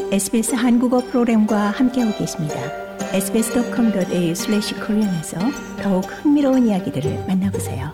SBS 한국어 프로그램과 함께하고 계십니다. sbs.com.au/korean에서 더욱 흥미로운 이야기들을 만나보세요.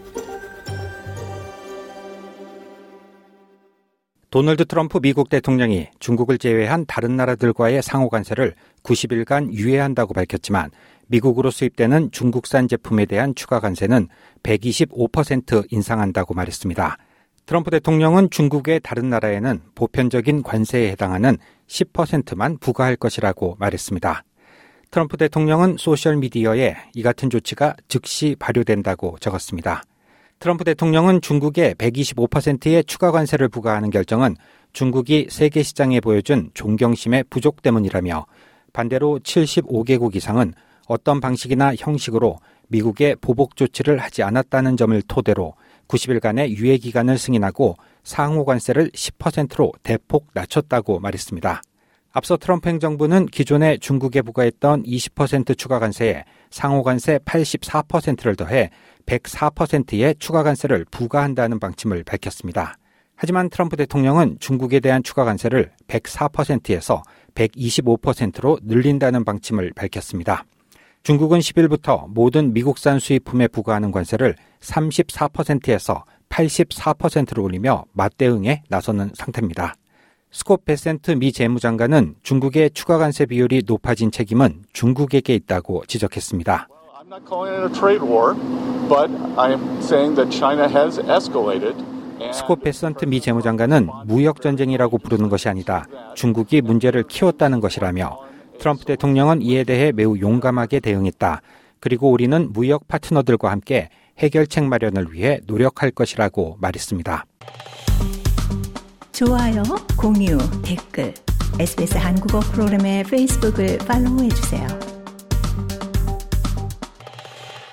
도널드 트럼프 미국 대통령이 중국을 제외한 다른 나라들과의 상호 관세를 90일간 유예한다고 밝혔지만 미국으로 수입되는 중국산 제품에 대한 추가 관세는 125% 인상한다고 말했습니다. 트럼프 대통령은 중국의 다른 나라에는 보편적인 관세에 해당하는 10%만 부과할 것이라고 말했습니다. 트럼프 대통령은 소셜미디어에 이 같은 조치가 즉시 발효된다고 적었습니다. 트럼프 대통령은 중국에 125%의 추가 관세를 부과하는 결정은 중국이 세계 시장에 보여준 존경심의 부족 때문이라며 반대로 75개국 이상은 어떤 방식이나 형식으로 미국에 보복 조치를 하지 않았다는 점을 토대로 90일간의 유예 기간을 승인하고 상호 관세를 10%로 대폭 낮췄다고 말했습니다. 앞서 트럼프 행정부는 기존에 중국에 부과했던 20% 추가 관세에 상호 관세 84%를 더해 104%의 추가 관세를 부과한다는 방침을 밝혔습니다. 하지만 트럼프 대통령은 중국에 대한 추가 관세를 104%에서 125%로 늘린다는 방침을 밝혔습니다. 중국은 10일부터 모든 미국산 수입품에 부과하는 관세를 34%에서 84%로 올리며 맞대응에 나서는 상태입니다. 스콧 베센트 미 재무장관은 중국의 추가 관세 비율이 높아진 책임은 중국에게 있다고 지적했습니다. I'm not calling it a trade war, but I'm saying that China has escalated. 스콧 베센트 미 재무장관은 무역 전쟁이라고 부르는 것이 아니다. 중국이 문제를 키웠다는 것이라며 트럼프 대통령은 이에 대해 매우 용감하게 대응했다. 그리고 우리는 무역 파트너들과 함께 해결책 마련을 위해 노력할 것이라고 말했습니다. 좋아요, 공유, 댓글, SBS 한국어 프로그램의 페이스북을 팔로우해주세요.